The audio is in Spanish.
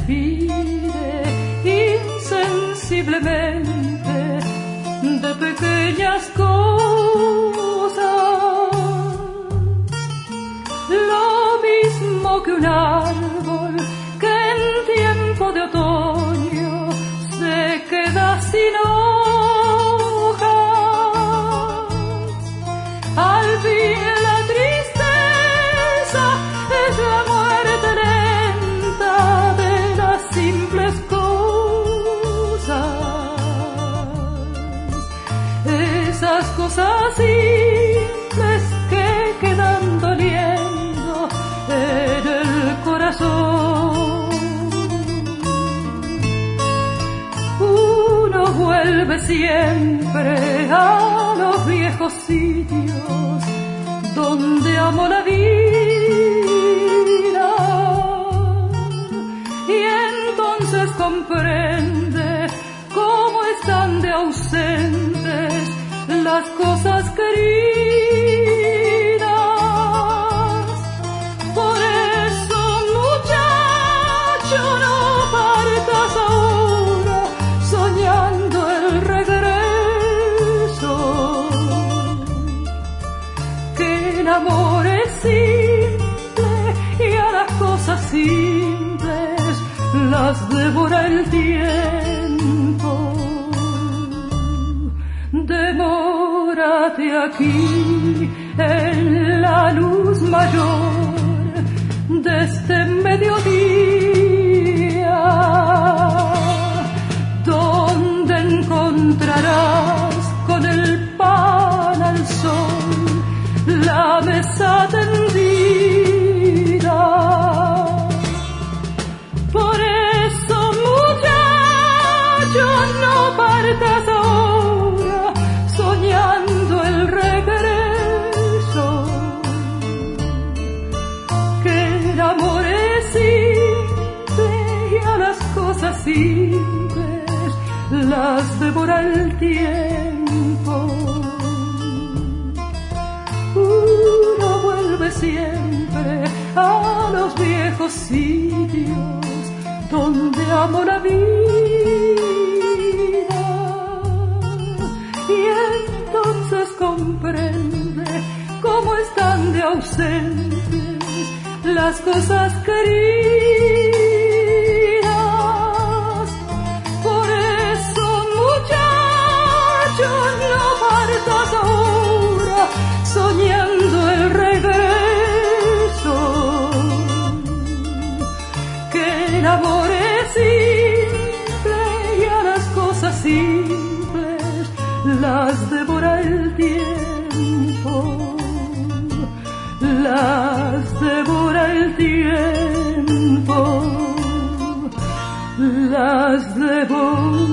despide insensiblemente de pequeñas cosas, lo mismo que un árbol que en tiempo de otoño se queda sin hojas. Al fin la tristeza es la muerte lenta de las simples cosas, esas cosas simples que quedan doliendo en el corazón. Uno vuelve siempre a los viejos sitios donde amó la vida, y entonces comprende cómo están de ausentes las cosas queridas. Por eso, muchacho, no partas ahora soñando el regreso, que el amor es simple y a las cosas simples las devora el tiempo. Demórate aquí en la luz mayor de este mediodía, donde encontrarás con el pan al sol la mesa tendida. Por eso, muchacho, no partas ahora soñando el regreso, que el amor es simple y a las cosas simples las devora el tiempo. Uno vuelve siempre a los viejos sitios donde amó la vida, y entonces comprende cómo están de ausentes las cosas queridas. Por eso, muchacho, no partas ahora soñando el regreso, que el amor es simple y a las cosas simples las devora el tiempo, las devora el tiempo, las devora.